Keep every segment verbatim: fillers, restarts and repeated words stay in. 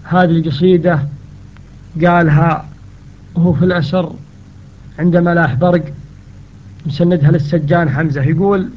هذه القصيدة قالها وهو في الأسر عندما لاح برق، مسندها للسجان حمزة، يقول: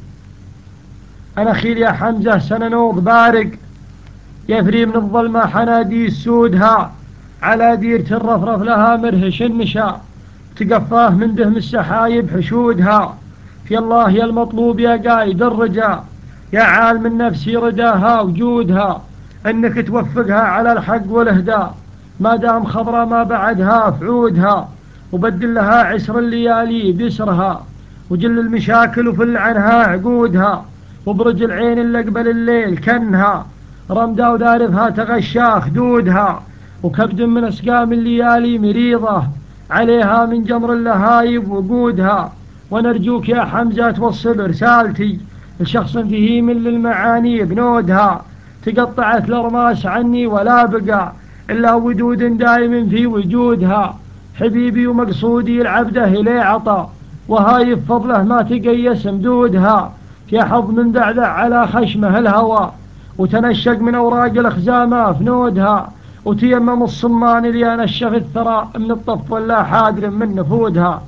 أنا خيل يا حمزة سننوض بارق، يفري من الظلمة حنادي سودها، على ديرة الرفرف لها مرهش النشا، تقفاه من دهم السحايب حشودها. في الله يا المطلوب يا قايد الرجا، يا عالم النفس رداها وجودها، انك توفقها على الحق والهدى، ما دام خضرة ما بعدها فعودها، وبدل لها عسر الليالي بيسرها، وجل المشاكل وفل عنها عقودها، وبرج العين اللي قبل الليل كنها، رمدا ودارفها تغشى خدودها، وكبد من اسقام الليالي مريضة، عليها من جمر اللهايب وقودها. ونرجوك يا حمزة توصل رسالتي لشخص فيه من للمعاني بنودها، تقطعت الأرماس عني ولا بقى إلا ودود دائم في وجودها، حبيبي ومقصودي العبده إليه عطى، وهاي بفضله ما تقيس مدودها، في حظ من ذعذع على خشمه الهوى، وتنشق من أوراق الأخزامة فنودها، وتيمم الصمان اللي نشف الثرى من الطف ولا حادر من نفودها،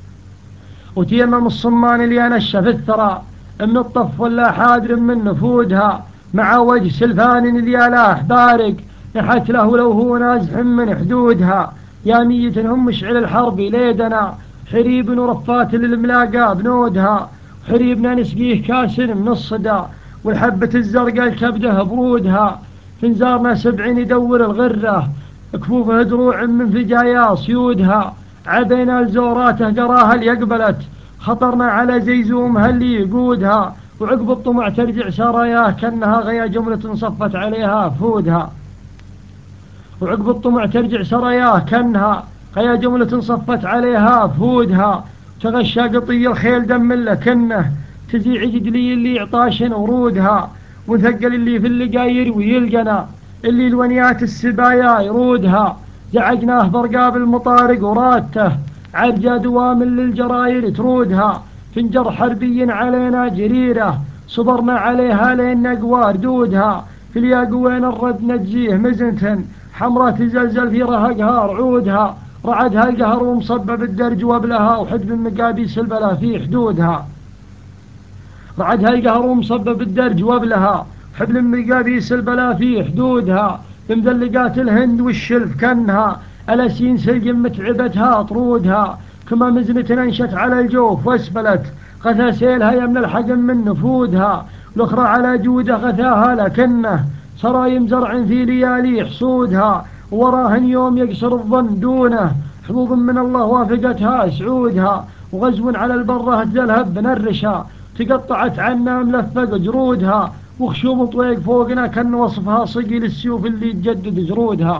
وتيمم الصمان اللي نشف الثرى من الطف ولا حادر من نفودها، مع وجه سلفان اللي لاح بارق، نحت له لو هو نازح من حدودها. يا ميت هم مشعل الحرب ليدنا، حريب ورفات للملاقى بنودها، حريبنا نسقيه كاس من الصدى، والحبة الزرقاء الكبده برودها، فنزارنا سبعين يدور الغرة، كفوفه دروع من فجايا صيودها، عبينا لزوراته قراها اللي يقبلت، خطرنا على زيزومها اللي يقودها، وعقب الطمع ترجع سراياه كأنها غيا جملة صفت عليها فودها، وعقب الطمع ترجع سراياه كأنها غيا جملة صفت عليها فودها، تغشى قطي الخيل دم لكنه تزيع جدلي اللي عطاشن ورودها، وثقل اللي في اللقا يروي يلقنا، اللي الونيات السبايا يرودها، زعجناه برقاب المطارق ورادته، عرجا دوام للجراير ترودها، فنجر حربي علينا جريرة، صبرنا عليها لين نقوى ردودها، في الياقوين الرد نجزيه مزنتن، حمرة تزلزل في رهقها رعودها، رعدها القهر ومصبب الدرج وبلها، وحدب المقابيس البلا في حدودها، رعدها القهر ومصبب الدرج وبلها، حبل المقابيس البلا في حدودها، بمذلقات الهند والشلف كنها، الأسين سلق متعبتها طرودها، كما مزنة انشت على الجوف واسفلت، غثى سيلها يمن الحجم من نفودها، الأخرى على جوده غثاها لكنه سرايم زرع في ليالي حصودها، وراهن يوم يقصر الظن دونه، حظوظ من الله وافقتها سعودها، وغزو على البرة تذلهب بنرشا، تقطعت عنا ملفق جرودها، وخشوم طويق فوقنا كان وصفها صقي للسيوف اللي تجدد جرودها،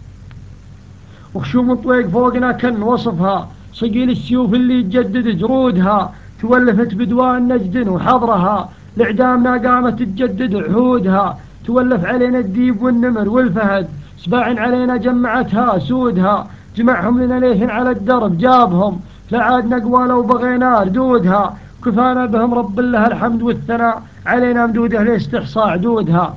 وخشوم طويق فوقنا كان وصفها صقيل السيوف اللي تجدد جرودها، تولفت بدوان نجد وحضرها، لإعدامنا قامت تجدد عهودها، تولف علينا الديب والنمر والفهد، سباع علينا جمعتها سودها، جمعهم لنا ليث على الدرب جابهم، لا عاد نقوى لو بغينا ردودها، كفانا بهم رب الله الحمد والثناء، علينا مدوده لاستحصاء عدودها،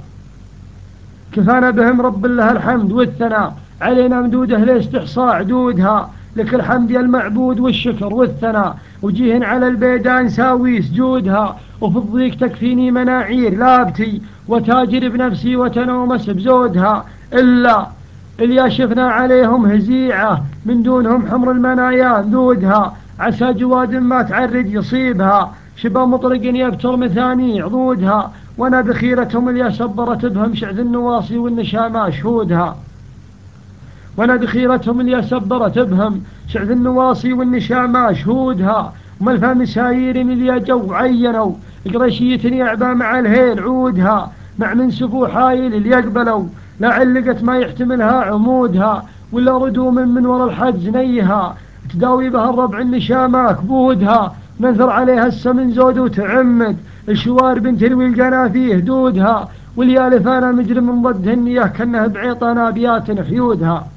كفانا بهم رب الله الحمد والثناء، علينا مدوده لاستحصاء عدودها، لك الحمد يا المعبود والشكر والثناء، وجيهن على البيدان ساوي سجودها، وفي الضيق تكفيني مناعير لابتي، وتاجر بنفسي وتنومس بزودها، إلا اللي شفنا عليهم هزيعة من دونهم حمر المنايا ذودها، عسى جواد ما تعرج يصيبها، شبا مطرق يبتر مثاني عضودها، وانا بخيرتهم اللي صبرت بهم شعث النواصي والنشامى شهودها، وانا بخيرتهم اللي صبرت بهم شعث النواصي والنشامى شهودها، وملفى مساير اللي جو عينوا قريشية يعبى مع الهيل عودها، مع من سفو حايل اللي يقبلوا لا علقت ما يحتملها عمودها، ولا ردوم من ورا الحج نيها تداوي بها الربع النشامى كبودها، ننثر عليها السمن زود وتعمد الشوار بنت الويلقنا فيه دودها، واليالف انا مجرم من ضد هنيه كانه بعيطنا ابيات حيودها،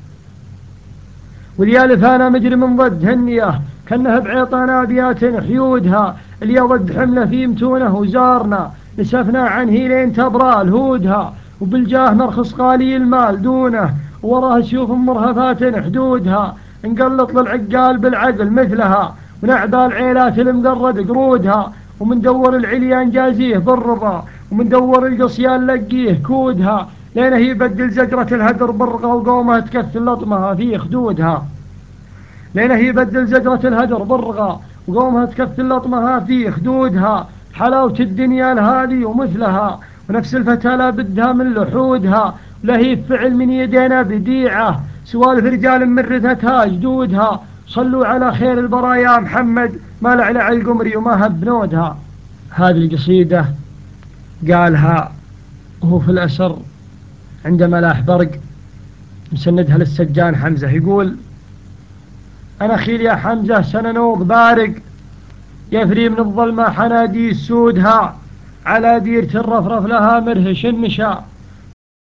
واليالف انا مجرم من ضد هنيه كانه بعيطنا ابيات حيودها، اللي ضد حمله في متونه وزارنا نسفنا عنه لين تبرى الهودها، وبالجاه نرخص غالي المال دونه، وراها سيوف مرهفات حدودها، انقلط للعقال بالعقل مثلها، ونعبى العيلات المقرد قرودها، ومن دور العليان جازيه بالرضا، ومن دور القصيان لقيه كودها، لينه يبدل زجرة الهدر برغة وقومها تكفي لطمها في خدودها، لينه يبدل زجرة الهدر برغة وقومها تكفي لطمها في خدودها. حلاوة الدنيا الهادي ومثلها، ونفس الفتى لا بدها من لحودها، لهيب فعل من يدينا بديعة، سوالف رجال من رثتها جدودها. صلوا على خير البرايا محمد، ما لعلع القمري وما هب بنودها. هذه القصيدة قالها وهو في الأسر عند ملاح برق، مسندها للسجان حمزة، يقول: أنا خيل يا حمزة سننوض بارق، يفري من الظلمة حنادي سودها، على ديرة الرفرف لها مرهش النشا،